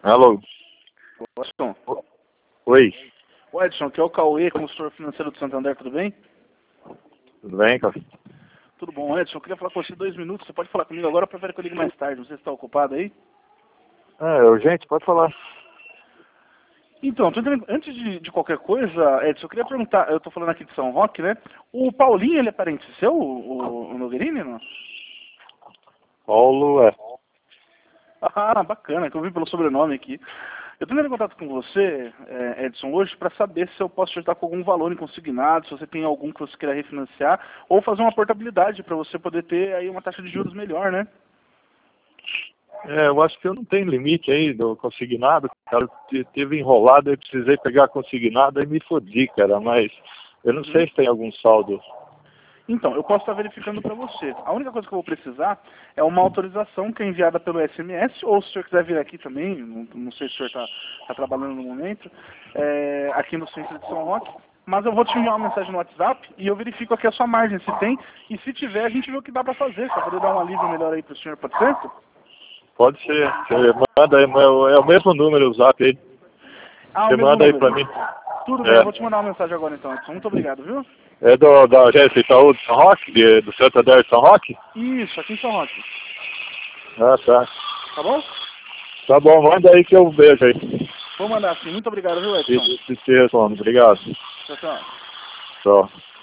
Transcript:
Alô? Edson. Oi, Ô Edson, aqui é o Cauê, consultor financeiro do Santander, tudo bem? tudo bem, cara? Tudo bom, Edson. Eu queria falar com você 2 minutos. Você pode falar comigo agora ou prefere que eu ligue mais tarde? Você está ocupado aí? É urgente, pode falar. Então, antes de qualquer coisa, Edson, eu queria perguntar, eu estou falando aqui de São Roque, né? O Paulinho, ele é parente seu, o Nogueirini, não? Paulo, Ah, bacana, que eu vi pelo sobrenome aqui. Eu estou entrando em contato com você, Edson, hoje para saber se eu posso te ajudar com algum valor em consignado, se você tem algum que você queira refinanciar, ou fazer uma portabilidade para você poder ter aí uma taxa de juros melhor, né? eu acho que eu não tenho limite aí do consignado, cara. Teve enrolado, eu precisei pegar consignado e me fodi, cara, mas eu não sei se tem algum saldo. Então, eu posso estar verificando para você. A única coisa que eu vou precisar é uma autorização que é enviada pelo SMS, ou se o senhor quiser vir aqui também, não sei se o senhor está trabalhando no momento, aqui no centro de São Roque, mas eu vou te enviar uma mensagem no WhatsApp e eu verifico aqui a sua margem, se tem, e se tiver, a gente vê o que dá para fazer, para poder dar um alívio melhor aí para o senhor, pode ser? Pode ser, você manda aí, é o mesmo número, o zap aí. Ah, o Você mesmo manda aí número. pra mim. Tudo bem, eu vou te É, mandar uma mensagem agora então, Edson. Muito obrigado, viu? é da agência Itaú de São Roque, do Santander de São Roque? Isso, aqui em São Roque. Ah, tá. Tá bom? Tá bom, manda aí que eu vejo aí. Vou mandar sim. Muito obrigado, viu, E Edson? te respondo. Obrigado. Tchau, tchau. Tchau.